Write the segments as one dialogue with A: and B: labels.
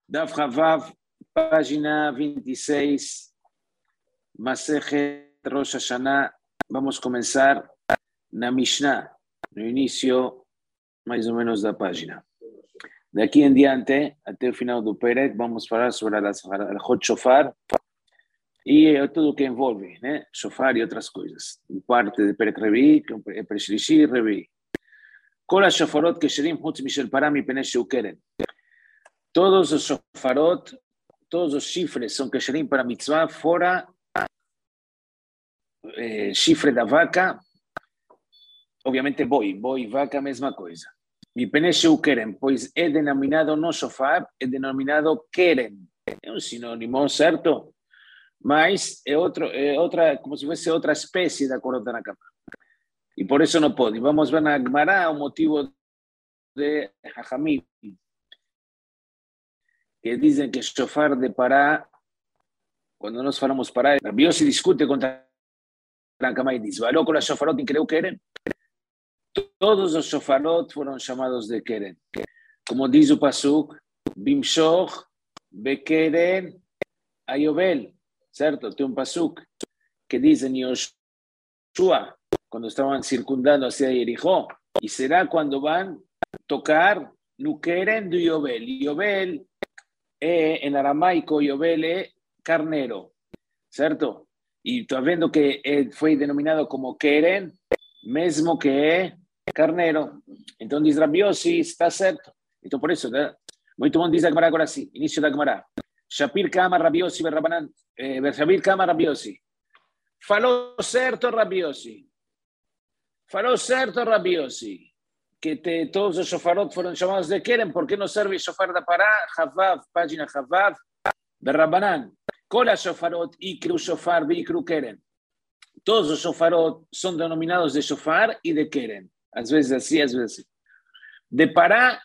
A: Daf Havav, página 26, Masejet Rosh Hashanah. Vamos a comenzar na Mishnah, no inicio mais ou menos da página. De aquí en diante, até el final do Perek, vamos a falar sobre las Hot Shofar y todo lo que envolve, ¿no? Shofar y otras cosas. Parte de Perek Revi, Perek Shlishi, Revi. Kol ha-shofarot kesherim chutz mishel parah mipnei shehu keren. Todos los shofarot, todos los chifres son kesherim para mitzvah, fora chifre da vaca, obviamente boi, vaca, mesma coisa. Mipnei shehu keren, pois é denominado no shofar, é denominado keren. É um sinônimo, certo? Mas é outra, como se fosse outra espécie da corota na cama. E por isso não pode. Vamos ver na Gemara o motivo de Jajamim, que dizem que shofar de Pará, quando nós falamos Pará, Rabbi Yossi discute contra Rancamá e diz: Való com a shofarot creu Keren. Todos os shofarot foram chamados de Keren. Como diz o Pasuk, Bimshoch, Bekeren, Ayobel. Certo? Tem um Pasuk que diz em Yoshua, quando estavam circundando hacia Jericó, e será quando vão tocar no Keren do Yobel. Yobel é, em aramaico, Yobel é carneiro, certo? E estou vendo que foi denominado como Keren, mesmo que é carneiro. Então diz Rabbi Yossi, está certo. Então por isso, né? Muito bom, diz a Gemara agora sim, início da Gemara. Shapir Kama Rabbi Yossi, Shapir Kama Rabbi Yossi. Falou certo Rabbi Yossi. Falou certo Rabbi Yossi. Que todos os shofarot foram chamados de Keren, porque não serve shofar da Pará, Havav, página Havav, de Rabbanan. Kol ha-shofarot ikru shofar veikru Keren. Todos os shofarot são denominados de shofar e de Keren. Às vezes assim, às vezes assim. De Pará,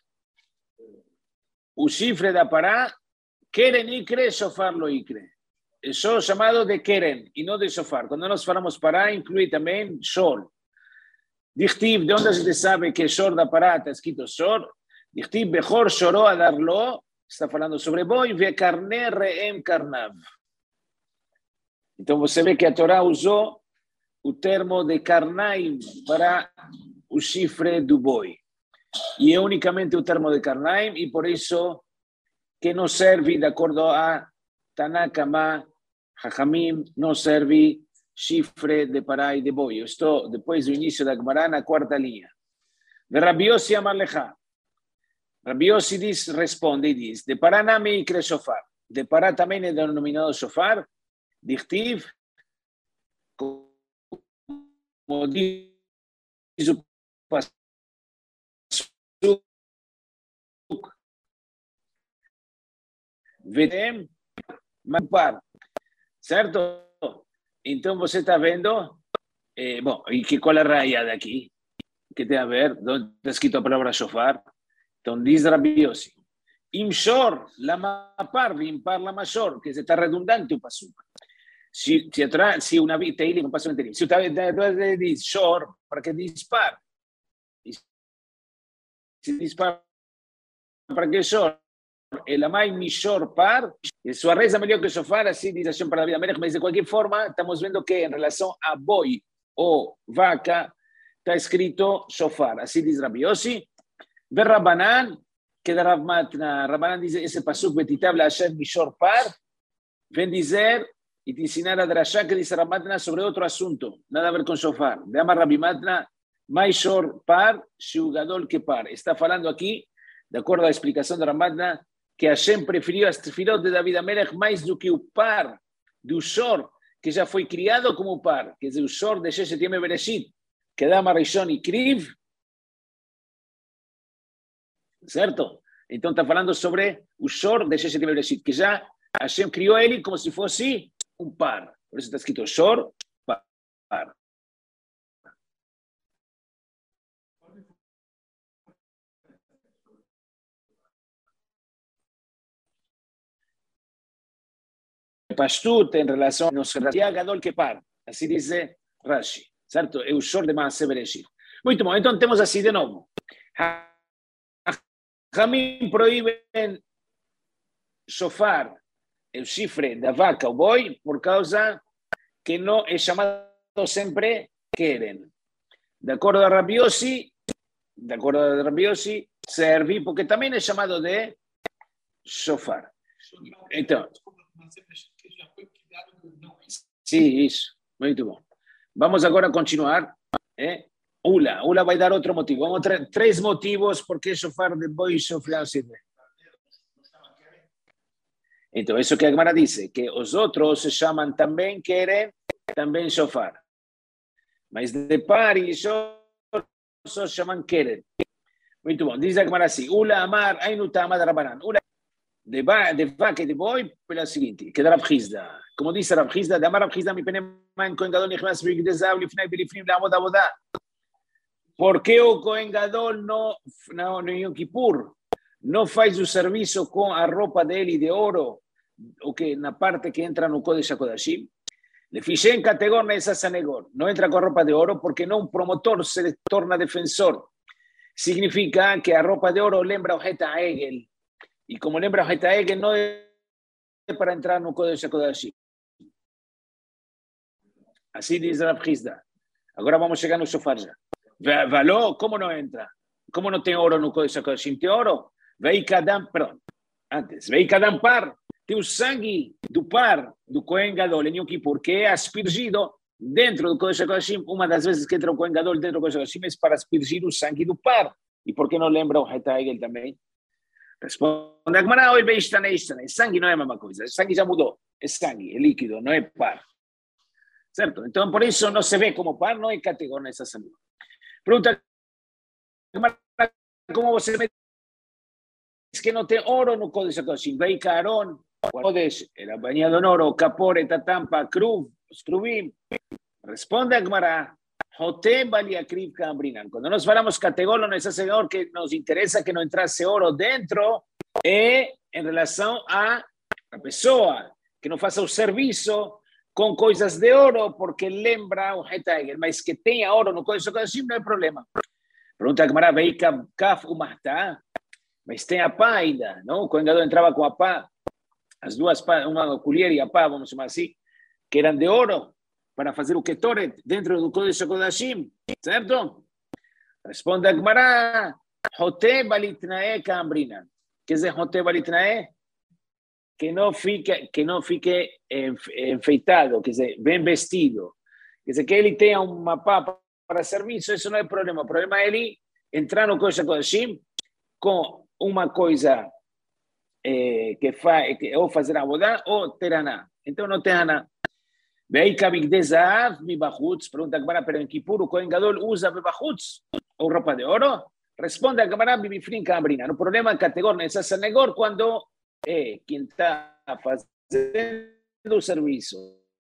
A: o chifre da Pará, Keren ikre, shofar lo ikre. É só chamado de Keren e não de shofar. Quando nós falamos Pará, inclui também shor. Dichtiv, de onde a gente sabe que shor da Pará está escrito shor? Dichtiv, bechor shoró a darlo, está falando sobre boi, ve carne reem carnav. Então você vê que a Torá usou o termo de carnaim para o chifre do boi. E é unicamente o termo de carnaim, e por isso que não serve, de acordo a Tanakama, Jajamim, não serve chifre de Pará e de boi. Eu estou, depois do início da Gemara, na quarta linha. De Rabbi Yossi Amar Lecha. Rabbi Yossi responde e diz: de Pará nami ikre shofar. De Pará também é denominado shofar. Dichtiv, como diz o Pasuk, vedem mampar. Certo? Então você está vendo, bom, e qual é a raia daqui? Que tem a ver? Onde está escrito a palavra shofar? Então diz Rabbi Yossi: Imshor lama par, impar lama shor, que está redundante o pasuk. Se una Teilim, un paso en Teilim, se usted diz shor, para que dispar. Se dispar, para que shor. El amai mishor par, su reza melhor que shofar, así dice Hashem para la vida Melech, mas de cualquier forma, estamos viendo que en relación a boi o vaca, está escrito shofar, así dice Rabbi Yossi. Ve Rabbanan, que de Rav Matna, Rabbanan dice ese pasuk, betitab la Hashem mishor par, ven dizer, y te enseñar a Drashá que dice Rav Matna sobre otro asunto, nada a ver con shofar. De Amar Rabbi Matna, mishor par, shiugadol que par. Está falando aquí, de acuerdo a la explicación de Rav Matna, que Hashem preferiu as tefilot de David Amelech mais do que o par do shor, que já foi criado como par, quer dizer, o shor de Sheshet Yemei Bereshit, que dá Rishon e Kriv, certo? Então está falando sobre o shor de Sheshet Yemei Bereshit, que já Hashem criou ele como se fosse um par. Por isso está escrito shor, par. Pashtut em relação a Gadol que par, assim diz Rashi, certo? É o shor de Maaseh Bereshit. Muito bom, então temos assim de novo. Jamim proíben shofar, el chifre da vaca o boi, por causa que no es llamado siempre Keren. De acuerdo a Rabbi Yossi, serví porque también es llamado de shofar. Entonces, sí, eso. Muy bien. Vamos ahora a continuar. Ula va a dar otro motivo. Vamos a traer 3 motivos por qué shofar de boi y shofar no sirve. Entonces, eso que Agmara dice, que los otros se llaman también Keren, también shofar. Mas de par y shofar se llaman Keren. Muy bien. Dice Agmara así, Ula amar, ainuta amad rabanan. Ula de vaca y de boi, pues la siguiente, que da Rav Hizda. Como dice Rav Hizda, de amar Rav Hizda, mi peneman Kohen Gadol nichnas b'igdezav lifnei belifnim la'amod avodah. ¿Por qué o Kohen Gadol no Yom Kippur no faz o serviço com a roupa dele de ouro, o que na parte que entra no Kodesh HaKodashim? Le fiché en categoría esa sanegor, no entra con ropa de oro porque no un promotor se torna defensor. Significa que a ropa de oro lembra o Heta Egel. Y como lembra o Heta Egel, no es para entrar no Kodesh HaKodashim. Así dice Rav Hizda. Ahora vamos a llegar no shofar ya. Való, ¿cómo no entra? ¿Cómo no tiene oro no Kodesh HaKodashim? ¿Tiene oro? Perdón, antes. Vei cada par. Tem o sangue do par do Kohen Gadol em Yom Kippur, que é aspergido dentro do Kodesh HaKodashim. Uma das vezes que entra o Kohen Gadol dentro do Kodesh HaKodashim é para aspergir o sangue do par. E por que não lembra o Heta Egel também? Responde a Gemara, oi, bem, está. Sangue não é a mesma coisa. Sangue já mudou. É sangue, é líquido, não é par. Certo? Então, por isso não se vê como par, não é categoria nessa sangue. Pergunta, como você me diz que não tem ouro no Kodesh HaKodashim? Vei Caron, Kodesh, era bañado en oro, Kapore, Tatampa, Kruv, Skruvim. Responde a Gemara, Joté Baliakriv Kambrinan. Cuando nos falamos categoría, no es señor que nos interesa que no entrase oro dentro, en relación a la persona que no faça o serviço com coisas de oro, porque lembra o Heta Egel, mas que tenha oro no Kodesh HaKodashim não é problema. Pergunta a Gemara, vei Kaf Umartá, mas tem a pá ainda, não? O Kohen Gadol entrava com a pá, as duas pás, uma colher e a pá, vamos chamar assim, que eram de ouro, para fazer o Ketoret dentro do Kodesh HaKodashim, certo? Responde a Gemara, Joté Balitnae Kambrinan. Quer dizer, Joté Balitnae? Que não fique enfeitado, quer dizer, bem vestido. Quer dizer, que ele tenha uma pá para serviço, isso não é problema. O problema é ele entrar no Kodesh HaKodashim com uma coisa ou fazer avodah ou teraná. Então não teraná. Vei kabik de zahav mi bachutz. Pergunta a Gemara, pero em Kippur o Kohen Gadol usa bebachutz ou roupa de ouro? Responde a Gemara, bibifrin kambrina. O problema é categoria nessa sanegor quando quem está fazendo o serviço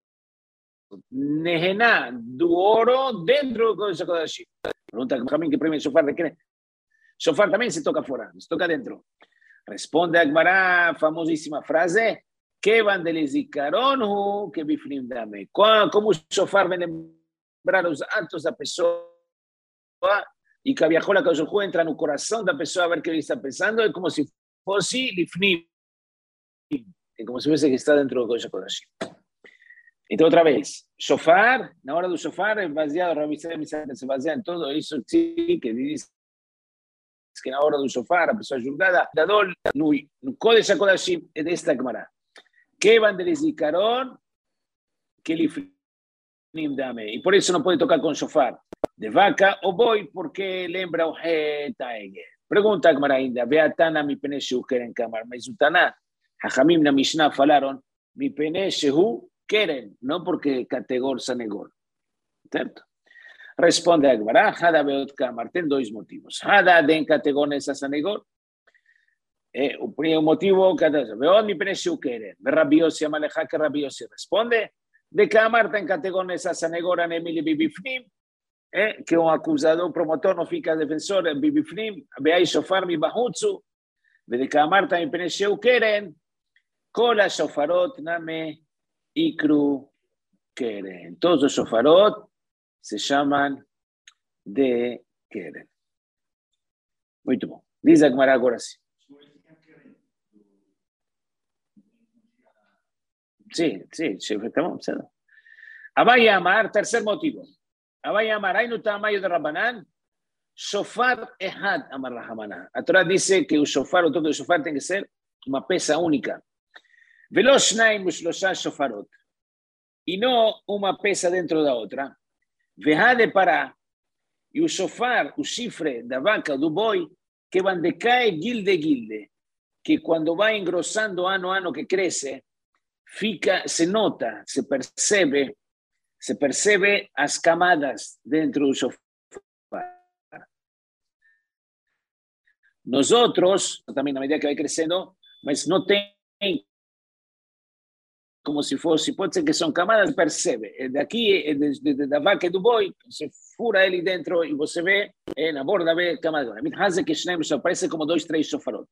A: nehená do ouro dentro do Kodesh HaKodashim. Pergunta a Gemara, que primeiro shofar de quem? Shofar também se toca fora, se toca dentro. Responde a Gemara, famosíssima frase, que vandelizikaron que bifrim dame. Como o shofar vem lembrar os atos da pessoa e que a viajola que o entra no coração da pessoa a ver o que ele está pensando, é como se fosse lifnim, é como se fosse que está dentro do Kodesh HaKodashim. Então, outra vez, shofar, na hora do shofar, é baseado, se baseia em tudo isso que diz que na hora do shofar, a pessoa julgada, no Kodesh HaKodashim, é desta Gemara. Que vandelizikaron que lifnim dame. E por isso não pode tocar com shofar de vaca ou boi, porque lembra o Heta Egel. Pergunta a Gemara ainda, Beatana mi pene shehu keren kamar, mas o Taná, Hachamim na Mishnah falaram, mi pene shehu keren, não porque categor sanegor. Certo? Responde a Gemara, Hada beot kamar, tem 2 motivos. Hada den categor nessa sanegor. O primeiro motivo, beot mi pene shehu keren. Rabbi Yossi amaleja que Rabbi Yossi responde, de kamar tem categor nessa sanegor anemili bibifnim, que um acusador, promotor não fica defensor, bibifnim, beai shofar mi bahutzu, de kamar tem pene shehu keren, kol ha-shofarot name ikru keren. Todos os shofarot se chamam de keren. Muito bom. Diz a Gemara agora sim. Sí, sí, estamos. Abaya Amar, tercer motivo. Abaya Amar, hay nutamayo de Rabbanán, shofar ehad Amar Rahamana. A Torah dice que el shofar, o todo el shofar tiene que ser una pesa única. Veloz shnaim ushlosha shofarot. Y no una pesa dentro de la otra. Veja de para y un shofar, un chifre de vaca, do boi, que van decae gilde, que cuando va engrosando ano a ano que crece, se nota, se percebe as camadas dentro del shofar. Nosotros, también a medida que va creciendo, mas no tem como si fosse, pode ser que são camadas, percebe. Daqui, da vaca e do boi, você fura ele dentro e você vê, na borda vê camadas. Que parece como 2, 3 shofarot.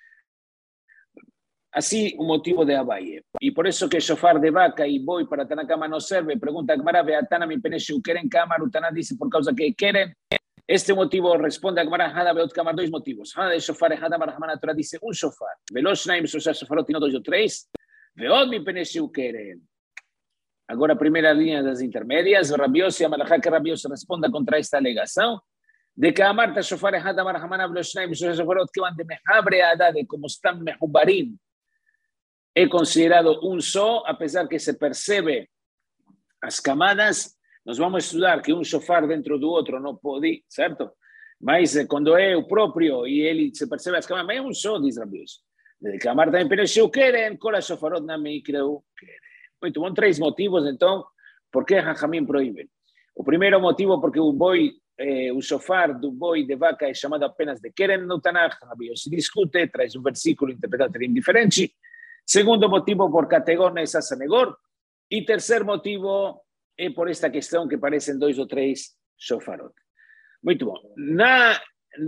A: Así o motivo de Abaye. Y por eso que shofar de vaca y boi para Tanakama no serve. Pregunta Gemara, Beatana mi peneshu keren kamar, Utana dice por causa que quieren. Este motivo responde a Gemara, Hada Beot Kamar, 2 motivos. Hada de shofar, Hada Marhamana, Torah dice un shofar. Veloz Naim, shofarot y no 2 o 3. Veod mi peneshu keren. Agora, primeira linha das intermédias, Rabiosi, Amalachá, que Rabiosi responda contra esta alegação, de que Amarta shofar, Hada Marhamana, Veloz Naim, shofarot, que van de mehabre a Adade, como están mehubarim, é considerado un só, apesar que se percebe as camadas. Nós vamos estudar que um shofar dentro do outro não pode, certo? Mas quando é o próprio e ele se percebe as camadas, mas é um só, diz Rabios. Desde que a Marta também penecheu querem, cola shofarot na micreu querem. Muito bom, 3 motivos, então, por que Jajamim proíbe? O primeiro motivo, porque o boi, o shofar do boi de vaca é chamado apenas de querem no Tanakh. Rabios se discute, traz um versículo interpretado diferente. Segundo motivo, por categor nessa negor. E terceiro motivo é por esta questão que parecem 2 ou 3 shofarot. Muito bom. Na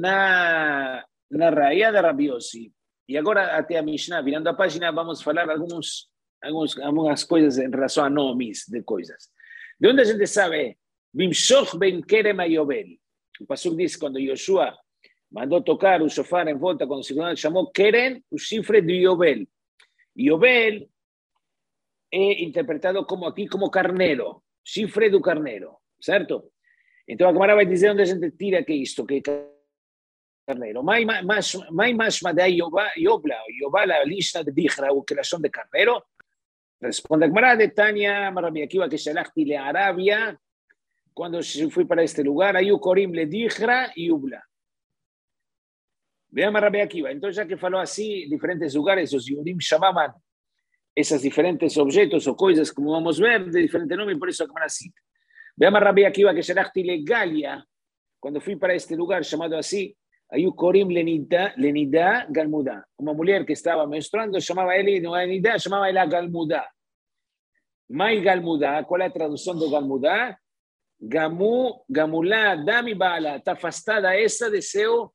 A: raia da Rabiosi, e agora até a Mishnah, virando a página, vamos falar algumas coisas em relação a nomes de coisas. De onde a gente sabe, Bimshoch ben Kerem Ayobel. O pasuk diz, quando Yoshua mandou tocar o shofar em volta, quando se chamou Kerem, o chifre de Yobel. Yobel é interpretado como aqui como carneiro, chifre do carneiro, certo? Então a Gemara vai dizer onde a gente tira que isto, que é carneiro. Mai mashma de Yobla, a lista de Dihra, o que elas são de carneiro. Responde a Gemara de Tanya, Rabbi Akiva, que shalachti le Arabia, quando fui para este lugar, aí o Korim le Dihra e Yobla. Veamos a Rabbi Akiva. Então, já que falou assim, diferentes lugares, os Yudim chamavam esses diferentes objetos ou coisas, como vamos ver, de diferente nome, por isso a Gemara cita. Veamos a Rabbi Akiva, que shalachti le Galia, quando fui para este lugar chamado assim, aí o Korim Lenida Galmuda. Uma mulher que estava menstruando, chamava ele, não é Lenida, chamava ela Galmuda. Mai Galmuda, qual é a tradução de Galmuda? Gamulá, Dami Bala, está afastada essa de seu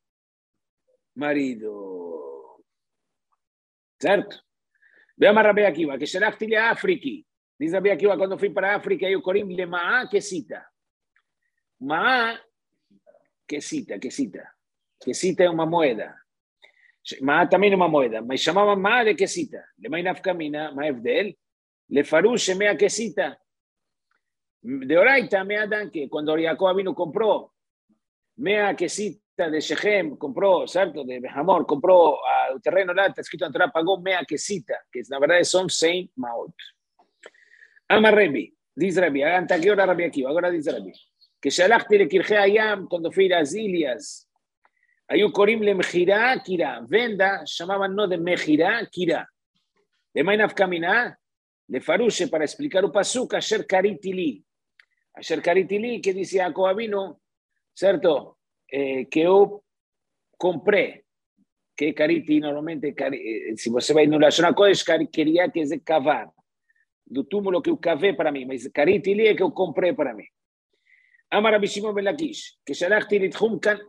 A: marido. Certo? Veamos a Rabbi Akiva, que shalachti le Afriki. Diz Rabbi Akiva, quando fui para a África, aí o Korim le Ma'a Quesita. Ma'a Quesita. Quesita é uma moeda. Ma'a também é uma moeda, mas chamavam Ma'a de Quesita. Le Mai Nafkamina, Ma'evdel, le Farush Mea Quesita. De Oraita, Mea Danke, quando Jacob vino comprou Mea Quesita de Shechem, compró, ¿cierto? De Behamor, compró el terreno lá, está escrito en Torah, pagó Mea Quesita, que na verdade son 100 Maot. Ama Rebi, diz Rebi, anta que hora Rabbi Akiva, agora diz Rebi, que shalachti le Kirchei Hayam, quando fui às ilhas, aí o Korim le Mechirá, Kirá, venda, chamavam no de Mechirá, Kirá. De Mai Nafkamina, de Faruche, para explicar o pasuk, Asher Karitili. Asher Karitili, que dice Jacob vino, ¿certo? Que eu comprei, que Kariti normalmente, se você vai no Lashon HaKodesh, queria que é cavar, do túmulo que eu cavei para mim, mas Kariti ali é que eu comprei para mim. Amar Rabbi Shimon ben Lakish, que shalachti litchum kan...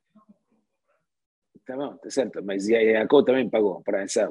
A: Tá bom, tá certo, mas Jacob também pagou para essa.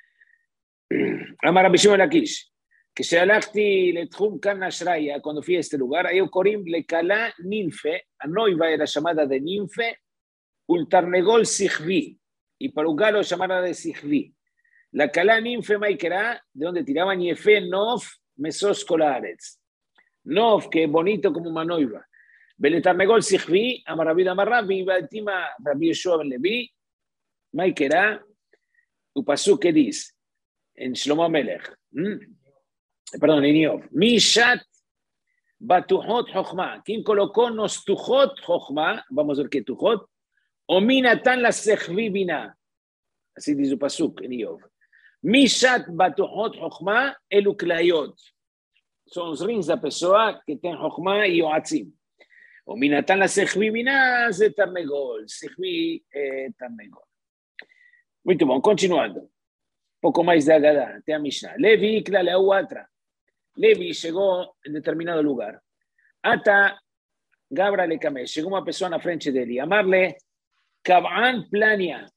A: Amar Rabbi Shimon ben Lakish, que shalachti litchum kan Ashraya, quando fui a este lugar, aí o Korim le Kala Ninfe, a noiva era chamada de Ninfe, un Tarnegol Sichvi, e para o galo chamada de Sichvi. La calá ninfe maikera, de donde tiraban yefe nof mesos colares. Nof, que es bonito como una noiva. Beletarnegol sichvi, amarabida marrabi, batima rabbi Yeshua ben Levi, maikera, upasú que dice, en Shlomo Amelech, perdón, en Iov, Mishat Batuhot Chochma. ¿Quién colocó nos Tujot Chochma? Vamos a ver qué Tujot. O Minatan la Sechvi Bina. Así dice el pasuk en Iov. Mishat Batuhot Chochma Eluklayot. Son los rins de pessoa que tienen Chochma y Yoatzim. O Minatan la Sechvi Bina es Tarnegol. Sechvi Tarnegol. Muito bom, continuando. Poco más de Agadá, te Mishnah. Levi, la otra. Levi llegó en determinado lugar. Ata Gabra le camé. Llegó una persona frente de él y amarle Kab'an Plania.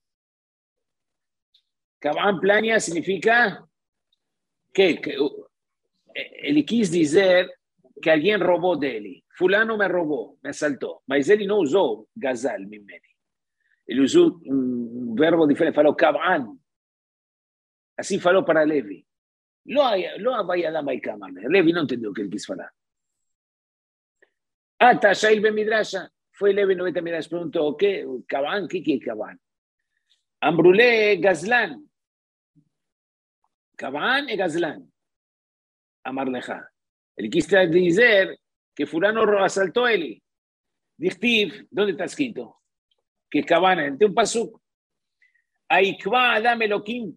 A: Kab'an Plania significa que él quiso decir que alguien robó de él. Fulano me robó, me asaltó. Mas él no usó Gazal, mimeni. Él usó un verbo diferente, faló Kab'an. Así faló para Levi. Lo había dado a cámara. Levi no entendió que él quiso hablar. Ata Shail Ben Midrasha. Fue Levi no vete Midrash. Preguntó, ¿qué? ¿Cabán? ¿Qué es Cabán? Ambrulé Gazlán. Cabán y Gazlán. Amarleja. Él quiso decir que fulano asaltó a él. Dictiv, ¿dónde está escrito? Que Cabán, entre un pasuk. Aikva Adam Elohim.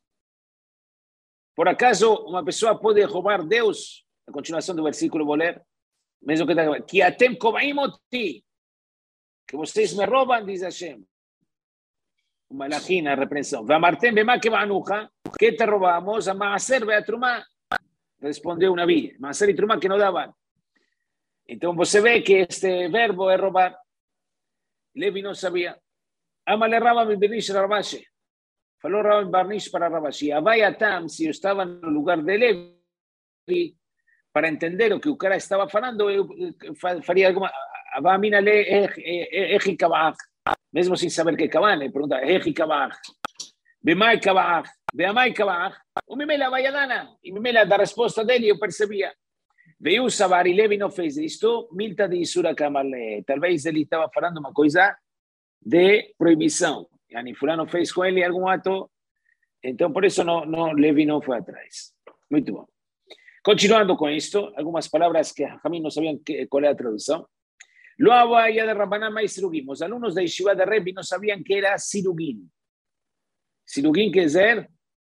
A: Por acaso una persona puede robar Dios? A continuación del versículo voy a leer. Mesmo que atem kobaimoti, que vocês me roban, dice Hashem. Malachina, reprensión. Vamartem bema que banuja, que te robamos a Maaser Beatruma. Respondió una vía. Maaser y Truma que no daban. Entonces se ve que este verbo es robar. Levi no sabía. Amale Rabba mi Bernish Rabashi. Faló Rabban Barnish para Rabashi. Avaya Tam, si yo estaba en el lugar de Levi, para entender lo que Ukara estaba falando, faría algo más. Avamínale Eji Kabach. Mesmo sin saber qué Kabach, le pregunta, Eji Kabach. Bemai Kabach. Beamai Kabach. O Mimela Vayadana. Y Mimela da respuesta de él, yo percibía. Veiu Sabar y Levi no fez esto, Milta de Isura Kamarle. Tal vez él estaba falando una cosa de prohibición. Yani fulano fez con él algún acto, entonces por eso no Levi no fue atrás. Muy bien. Continuando con esto, algunas palabras que a mí no sabían cuál era la traducción. Lo había de Rabbanama y Sirugim. Los alumnos de Yeshiva de Rebbi no sabían que era Sirugim. ¿Sirugim qué es él?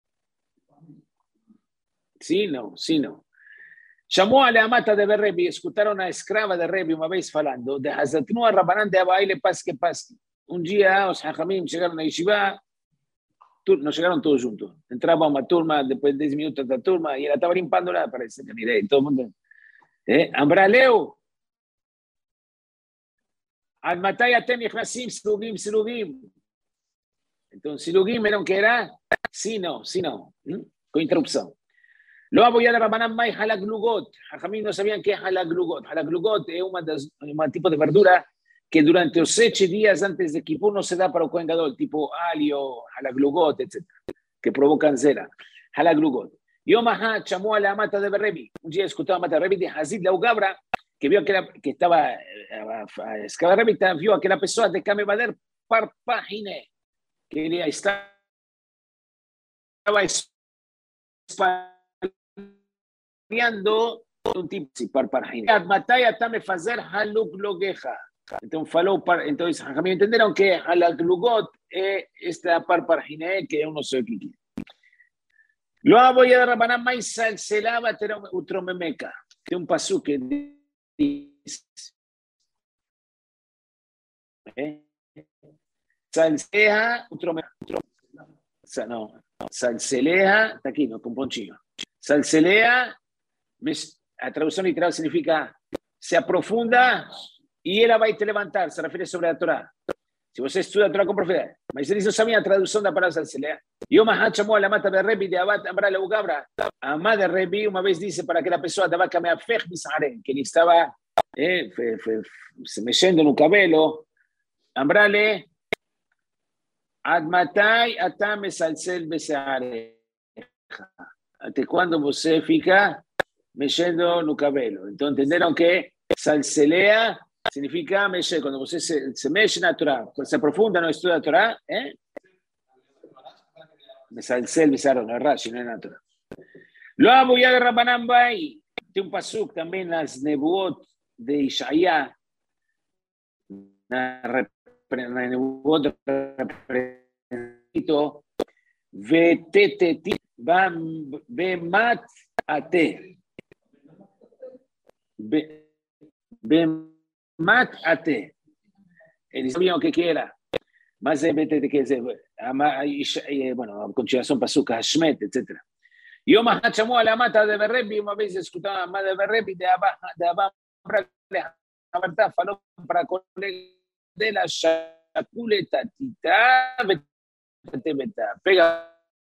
A: Sí, no. Llamó a la amata de Rebbi, escucharon a la esclava de Rebbi una vez falando, de Hazatnu a Rabbanan de Abaile Pasque. Un día los hajamim llegaron a Yeshiva, no llegaron todos juntos. Entraba una turma, después de 10 minutos de la turma, y él estaba limpiándola, parece que miré, todo el mundo. Ambraleo. Al matay atem yechnasim silugim. Entonces, silugim vieron que era, sí, no, con interrupción. Lo voy a dar a Rabbanan Mai halaglugot. Hajamim no sabían qué es halaglugot. Halaglugot es un tipo de verdura que durante los 8 días antes de Kippur no se da para el Kohen Gadol, tipo alio, halaglugot, etc., que provocan cera. Halaglugot. Yom Ahad llamó a la amata de Rebbi. Un día escuchaba a la amata de Rebbi de Hazid Laugabra, que vio que estaba, Rebbi vio que la persona de Kamebader parpagine, que le estaba espalhando un tipo de parpagine. Mataya tame fazer haluglogeja. Entonces, Jajamim entendieron que halaglugot es esta parparjine que uno se quiere. Lo voy a dar a Rabbanan Mai salselaba utromemeca, que es un pasú que dice salseja utromemeca. No, salseleja, está aquí, no, con ponchillo. Salselea, la traducción literal significa se aprofunda y él va a levantar, se refiere sobre la Torah. Si vos estudias la Torah con profundidad, mas él no sabía la traducción de la palabra salselea. Yo más llamó a la mata de Rebbi de Abad Ambra la Ugabra. Amá de Rebbi una vez dice para que la persona te va a cambiar fej bisaren, que él estaba se meciendo en un cabello. Ambrale Admatay atame salsel besare. até quando você fica mexendo no cabelo. Então, entenderam que salselea significa mexer. Quando você se mexe na Torá, se aprofunda no estudo da Torá, Mesalsel, Bizarro, no es Rashi, no es na Torá. Lo amo ya de Rabbanan Bai. Tem pasuk também nas Nebuot de Ishaya, na Nebuot repetido, Veteteti bemat ate. Bemat ate. Eles sabiam o que era. Mas quer dizer, bueno, a continuação pasuk, Hashmet, etc. יום אחד שמעו על המת de Berrebi, uma vez escutaban a de Berrebi de Abba Abarta, falou para a colega dela, Shakule Tatita, pega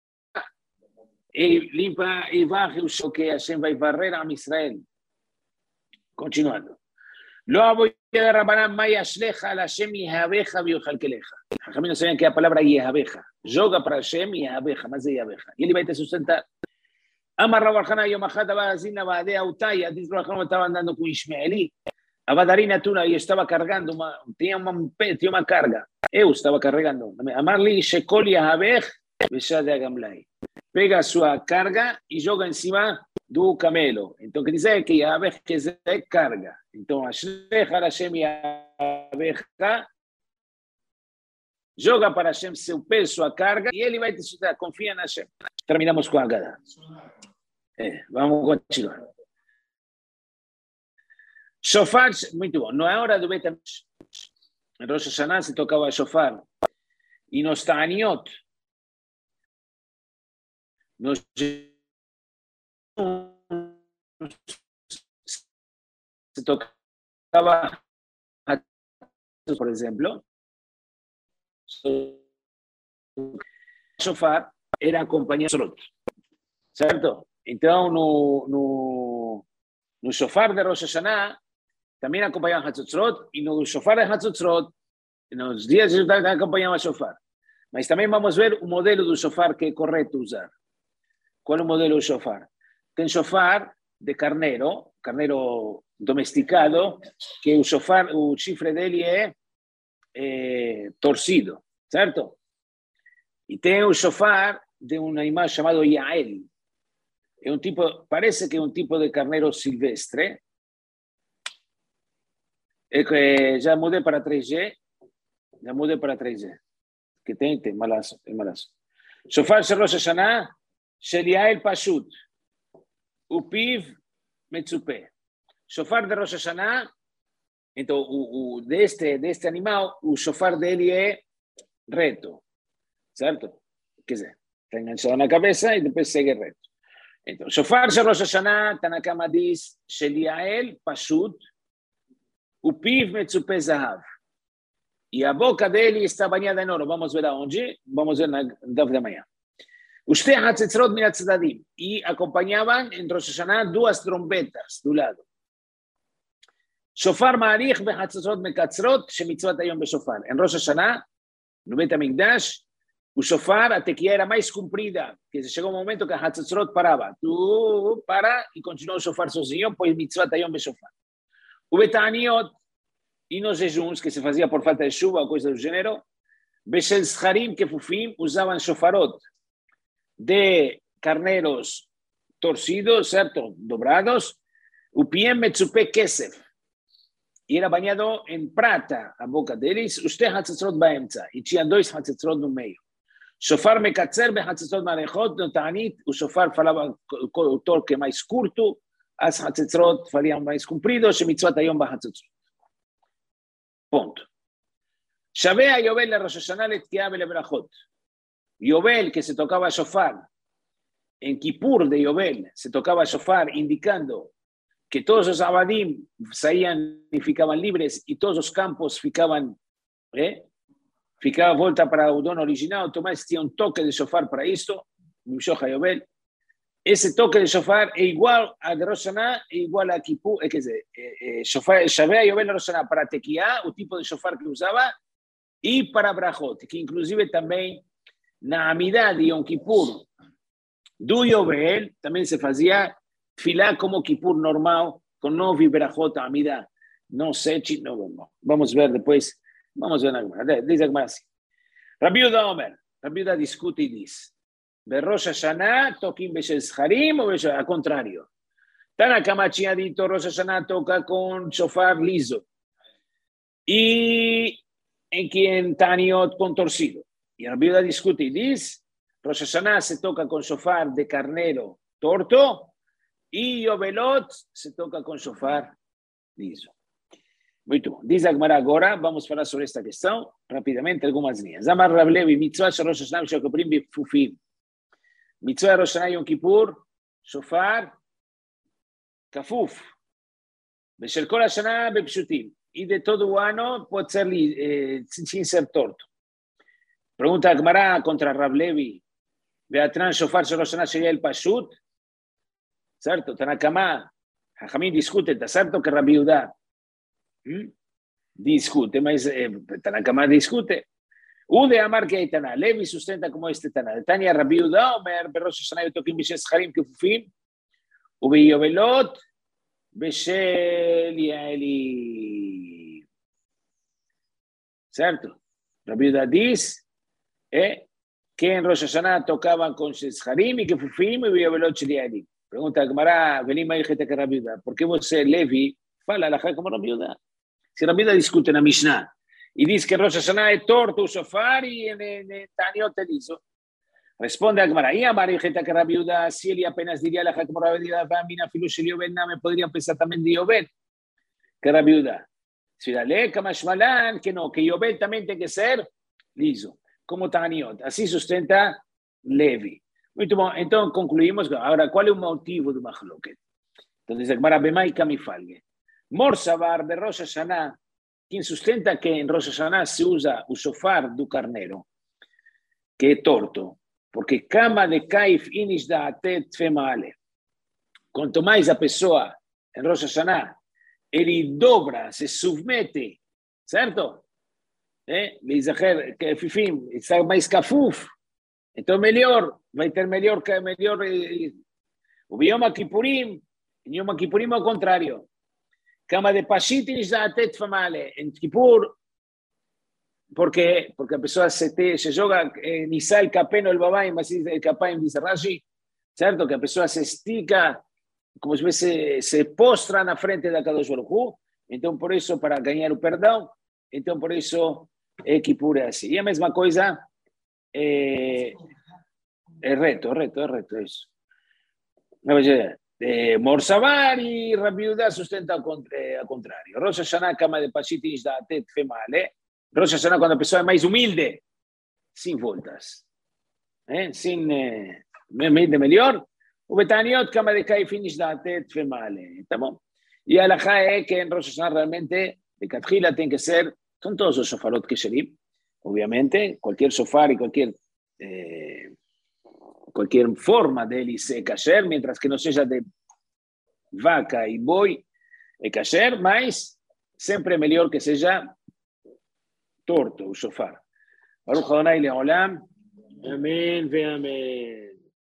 A: e limpa e varre o chão que Hashem vai varrer a Israel. Continuando. לא אבוי רבנן מה ישלך על השם יהבך ויוכלכלך. חכמים no sabían que la palabra יהבך. Yoga para Hashem יהבך. מה זה יהבך? Y él iba a sustentar. Amar Rav Arjana yom achad estaba Zina Badea Utaya, dice Rav Arjana estaba andando con Ishmaelí. Abadarina Tuna y estaba cargando, tenía una carga. Estaba cargando. Amarli Shekol Yahabech Beshad Agamlai. Pega su carga y yoga encima do camelo. Entonces dice que Yahabech que se carga. Entonces Ashlecha Hashem Yahabecha. Yoga para Hashem seu peso, a carga, y él iba a decir, confía en Hashem. Terminamos con Agada. Vamos a continuar. Shofar, muito bom. No é hora do Betamish. En Rosh Hashanah se tocaba shofar. Y nos Ta'aniot, nos se tocaba, por ejemplo, shofar era acompañado de Hatzorot, certo? Então, no shofar de Rosh Hashanah, também acompanhava Hatzorot, e no shofar de Hatzorot, nos dias de Hatzorot, acompanhava shofar. Mas também vamos ver o modelo do shofar que é correto usar. Qual é o modelo do shofar? Tem shofar de carneiro domesticado, que o shofar, o chifre dele é torcido, certo? E tem o shofar de um animal chamado Yael. É um tipo, parece que é um tipo de carneiro silvestre. Já mudei para 3G. Que tem malaço. Shofar של ראש השנה של יעל פשוט. ופיו מצופה. Shofar de Rosh Hashanah. Então, de este animal, o shofar dele é reto, certo? Quer dizer, está enganchado na cabeça e depois segue reto. Então, shofar de Rosh Hashanah, Tanakama diz, Shel Yael Pashut, o piv metzupe zahav. E a boca dele está banhada em ouro. Vamos ver aonde? Vamos ver na Daf da manhã. Os te hatzetzrot min hatzedadim. E acompanhavam em Rosh Hashanah duas trombetas do lado. שופר מעריך בחצוצרות מקצרות שמצוות היום בשופר. En Rosh Hashanah, no Bet HaMikdash, o shofar, a tequia era mais comprida, que chegou um momento que a Hatzotzrot parava. Tu para e continua o shofar sozinho, pois mitzvot hayom beshofar. O Betaniot, e nos jejuns, que se fazia por falta de chuva ou coisa do gênero, Beshel Scharim, que fufim, usavam shofarot de carneiros torcidos, certo? Dobrados, o piem metzupe kesef. E era banhado em prata a boca deles, os te hatzetzrot baemtza, e tinha dois hatzetzrot no meio. Shofar mekatzer behatzetzrot marechot, no ta'anit, o shofar falava o torque mais curto, as hatzetzrot faliam mais compridos, shemitzvot hayom bahatzetzrot. Ponto. Shavea Yobel le Rosh Hashanah letkiah velebrachot. Yobel, que se tocaba shofar, en Kippur de Yobel, se tocaba shofar, indicando que todos os abadim saían y ficaban libres y todos los campos ficaba volta para o dono original. Tomás tinha toque de shofar para esto, ese toque de shofar es igual a de Rosh Hashanah, es igual a Kippur, quer dizer, Shavea Yobel Rosh Hashanah para tequia, o tipo de shofar que usaba, y para brachot, que inclusive también na Amidah de Yom Kippur, Do Yovel también se hacía filá como Kippur normal, con no vibrajota, amida, no sechi, no. Vamos a ver después, vamos a ver la Gemara. Dice la Gemara así. Rabbi Yehuda Omer, Rabbi Yehuda discute y dice, Rosh Hashanah toquim beshel Scharim o al contrario. Tana Kamachi ha dicho Rosh Hashanah toca con shofar liso y en quien Taniot con torcido. Y Rabbi Yehuda discute y dice, Rosh Hashanah se toca con shofar de carnero torto y Yovelot se toca con shofar liso. Muy bien. Dice Agmara ahora, vamos a hablar sobre esta cuestión rápidamente, algunas líneas. Zamar Rablevi, mitzvah Rosh Hashanah Yom Kippur bifufim. Mitzvah Rosh Hashanah Yom Kippur, shofar, kafuf. Beshel kol Hashanah bepshutim. Y de todo año puede ser sin ser torto. Pregunta Agmara contra Rablevi. Beatran shofar Rosh Hashanah sería el pashut. ¿Cierto? Tanakama, Jajamín discute, ¿está cierto que Rabbi Yehuda discute, mas Tanakama discute? Ude Amar que hay Taná, Levi sustenta como este Taná. Tania Rabbi Yehuda, Omer, Rosh Hashanah Yotokim Bishel Scharim Kefufim, Ube Yovelot, Beshel Yaeli. ¿Cierto? Rabbi Yehuda dice que en Rosh Hashanah tocaban con Scharim y Kefufim y Yovelot Shel Yaeli. Pregunta a Gemara, venimos a gente que Rabbi Yehuda. ¿Por qué vos, Levi, fala la como Rabbi Yehuda? Si Rabbi Yehuda discute en la Mishnah y dice que Rosh Hashanah es torto, un shofar y en Taniot el liso. Responde a Gemara, y a María gente que Rabbi Yehuda, si él apenas diría la como Rabbi Yehuda, Mina Filush el Yovel, me podrían pensar también de Yovel, que Rabbi Yehuda. Si la ley Kamashmalan, que no, que Yovel también tiene que ser liso, como Taniot. Así sustenta Levi. Muy bien, entonces concluimos. Ahora, ¿cuál es el motivo de Mahloket? Entonces, Gemara Bemai Kamifalge. Morsabar de Rosh Hashanah, quien sustenta que en Rosh Hashanah se usa el shofar do carnero, que es torto, porque Kama de Kaif Inish da Atet Female. Cuanto más la persona en Rosh Hashanah, él dobra, se submete, ¿cierto? Que Fifim, está más kafuf. Entonces, mejor, va a estar mejor que mejor. Yom Kippurim, en Yom Kippurim al contrario. Cama de Pashit y Zatet Famale. En Kippur, ¿por qué? Porque la persona se yoga, ni sale el capeno, el babaim, así el capaim dice Rashi, ¿cierto? Que la persona se estica, como si se postra en la frente de Akadosh Baruj Hu. Entonces, por eso, para ganar el perdón, entonces, por eso, Kippur es así. Y la misma cosa. Es reto eso. Morsabar y Rabbi Yehuda sustenta al contrario. Rosh Hashanah, cama de Pashitish da Atet Female. Rosh Hashanah, cuando empezó, es más humilde, sin vueltas. Sin humilde mejor. Ubetaniot, cama de Kaifinish da Atet Female. ¿Estamos? Y alajá es que en Rosh Hashanah realmente, de Katjila, tiene que ser, son todos los shofarot que sherim. Obviamente, cualquier shofar y cualquier forma de él se kasher, mientras que no sea de vaca y boi, kasher, mas siempre mejor que sea torto o shofar. Baruch Adonai leolam. Amén ve amén.